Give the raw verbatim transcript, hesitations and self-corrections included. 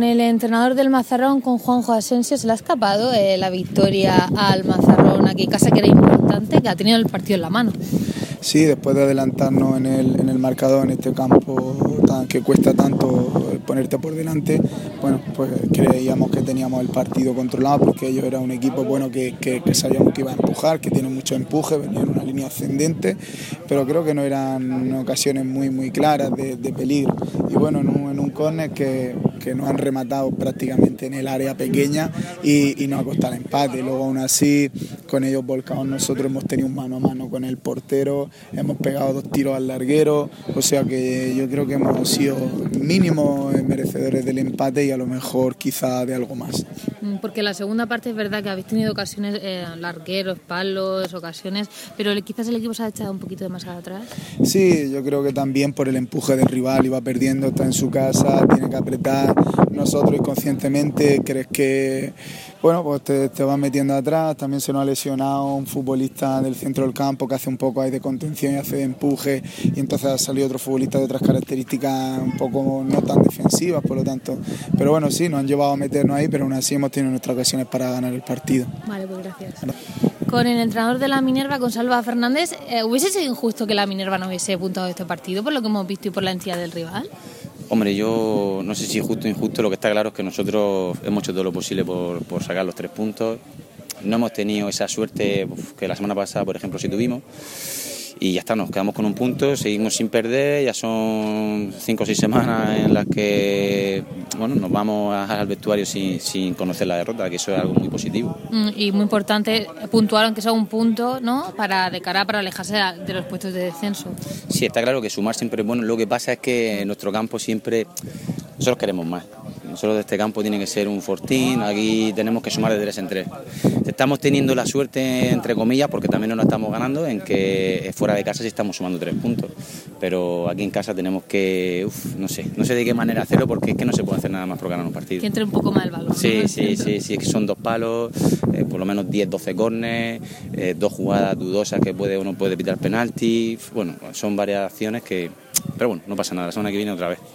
Con el entrenador del Mazarrón, con Juanjo Asensio, se le ha escapado eh, la victoria al Mazarrón aquí en casa, que era importante, que ha tenido el partido en la mano. Sí, después de adelantarnos en el, en el marcador, en este campo tan, que cuesta tanto ponerte por delante, bueno, pues creíamos que teníamos el partido controlado, porque ellos eran un equipo bueno que, que, que sabíamos que iba a empujar, que tiene mucho empuje, venía en una línea ascendente, pero creo que no eran ocasiones muy muy claras de, de peligro. Y bueno, en un, en un córner que, que nos han rematado prácticamente en el área pequeña y, y nos ha costado el empate. Luego aún así, con ellos volcados, nosotros hemos tenido un mano a mano con el portero, hemos pegado dos tiros al larguero, o sea que yo creo que hemos sido mínimo merecedores del empate y a lo mejor quizá de algo más. Porque la segunda parte es verdad que habéis tenido ocasiones, eh, largueros, palos, ocasiones, pero quizás el equipo se ha echado un poquito de más atrás. Sí, yo creo que también por el empuje del rival, iba perdiendo, está en su casa, tiene que apretar. Nosotros inconscientemente crees que, bueno, pues te, te vas metiendo atrás. También se nos ha lesionado un futbolista del centro del campo que hace un poco ahí de contención y hace de empuje, y entonces ha salido otro futbolista de otras características un poco no tan defensivas, por lo tanto. Pero bueno, sí, nos han llevado a meternos ahí, pero aún así hemos tenido nuestras ocasiones para ganar el partido. Vale, pues gracias. Con el entrenador de la Minerva, con Salva Fernández, eh, ¿hubiese sido injusto que la Minerva no hubiese puntado este partido por lo que hemos visto y por la entidad del rival? Hombre, yo no sé si es justo o injusto, lo que está claro es que nosotros hemos hecho todo lo posible por, por sacar los tres puntos. No hemos tenido esa suerte que la semana pasada, por ejemplo, sí tuvimos. Y ya está, nos quedamos con un punto, seguimos sin perder, ya son cinco o seis semanas en las que bueno, nos vamos al vestuario sin, sin conocer la derrota, que eso es algo muy positivo. Y muy importante puntuar, aunque sea un punto, ¿no?, para de cara para alejarse de los puestos de descenso. Sí, está claro que sumar siempre es bueno, lo que pasa es que en nuestro campo siempre nosotros queremos más. Nosotros de este campo tiene que ser un fortín, aquí tenemos que sumar de tres en tres. Estamos teniendo la suerte, entre comillas, porque también nos la estamos ganando, en que fuera de casa sí estamos sumando tres puntos. Pero aquí en casa tenemos que, uf, no sé, no sé de qué manera hacerlo, porque es que no se puede hacer nada más por ganar un partido. Que entre un poco más el balón. Sí, ¿no? sí, sí, sí, es que son dos palos, eh, por lo menos diez doce córneres, eh, dos jugadas dudosas que puede uno puede pitar penalti, bueno, son varias acciones que, pero bueno, no pasa nada, la semana que viene otra vez.